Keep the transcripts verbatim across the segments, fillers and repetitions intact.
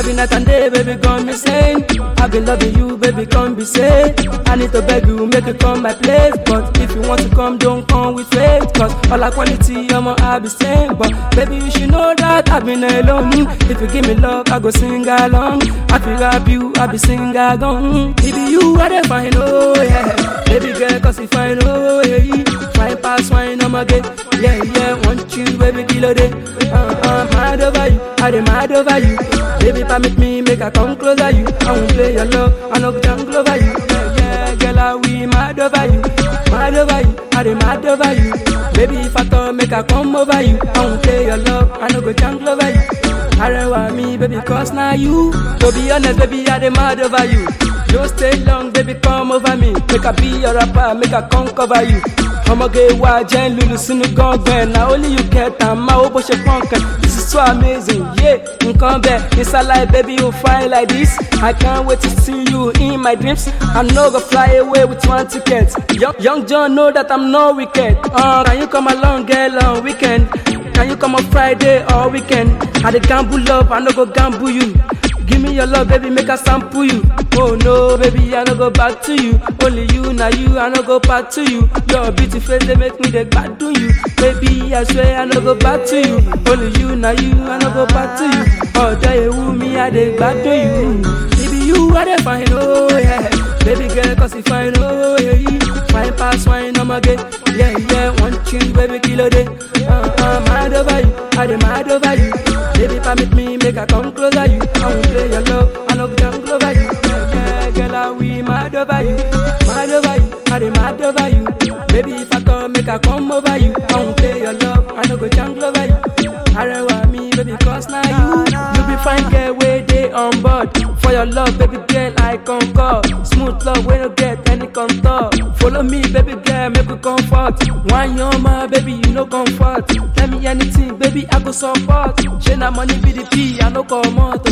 every night and day, baby, gone missing. I've been loving you, baby, come be safe. I need to beg you, make you come my place. But if you want to come, don't come with faith. Cause all our quality, I'm I be saying. But baby, you should know that I've been alone. If you give me love, I go sing along. I feel rap you, I be sing along. Baby, you are the fine, oh yeah. Baby girl, cause if I know, yeah. Fine pass wine, I'm a gay. Yeah, yeah, want you, baby, kilo day. Uh, uh, mad over you, I dey mad over you. Baby, permit me, make I come closer you. I won't play your love, I know jungle over you. Yeah, yeah, girl, I we mad over you. Mad over you, I dey mad over you. Baby, if I come, make I come over you. I won't play your love, I know go jungle over you. I don't want me, baby, cause now you. To be honest, baby, I dey mad over you. Don't stay long, baby, come over me. Make I be your rapper, make I come cover you. I'ma get wild, Jen Lulu, Sinu Gongan. Now only you get and my old bullshit punkin'. This is so amazing, yeah. You come back, it's a life, baby, you fine like this. I can't wait to see you in my dreams. I'm not gonna fly away with one ticket. Young, young John know that I'm no wicked. Uh, can you come along, girl, on weekend? Can you come on Friday or weekend? I dey gamble up, I no go gamble you. Give me your love, baby, make I sample you. Oh no, baby, I no go back to you. Only you, now you, I no go back to you. Your beauty face, they make me they bad to you. Baby, I swear I no go back to you. Only you, now you, I no go back to you. Oh, there you woo me, I they bad to you. Baby, you are the fine, oh yeah. Baby girl, cause if I know, yeah. Fine pass wine, I'm a gay. Yeah, yeah, want you, baby, kilo day. Uh, uh, mad over you, I dey mad over you. Baby, permit me, make I come closer you. I won't play your love, I know jungle over you. Yeah, yeah, girl, I we mad over you. Mad over you, I dey mad over you. Baby, if I come, make I come over you. I won't play your love, I know go jungle over you. I don't want me, baby, cause now you. You be fine, girl, where they on board. For your love, baby girl, I concur. Smooth love, we don't get any contour. Follow me, baby girl, make we comfort. One your my baby, you no comfort. Tell me anything, baby, I go support. Share money, B D P, I no come out.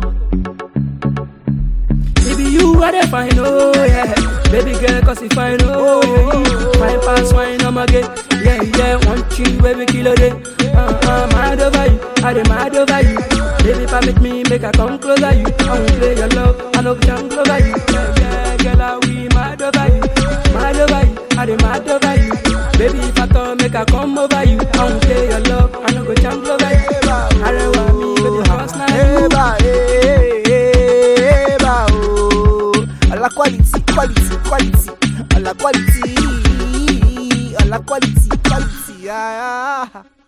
Baby, you are the fine, oh yeah. Baby girl, cause if I know, yeah. Fine pass wine, I'm a gay. Yeah, yeah, want you, baby, kilo day. Uh, uh, mad over you, I dey mad over you. Baby, permit me, make I come closer you. I won't play your love, I know jungle over you. Yeah, yeah, girl, I we mad over you. Mad over you, I dey mad over you. Baby, if I come, make I come over you. I won't play your love, I know go jungle over you. I don't want me, baby, cause now you. La quality, quality, quality, la quality, la quality, quality, ah.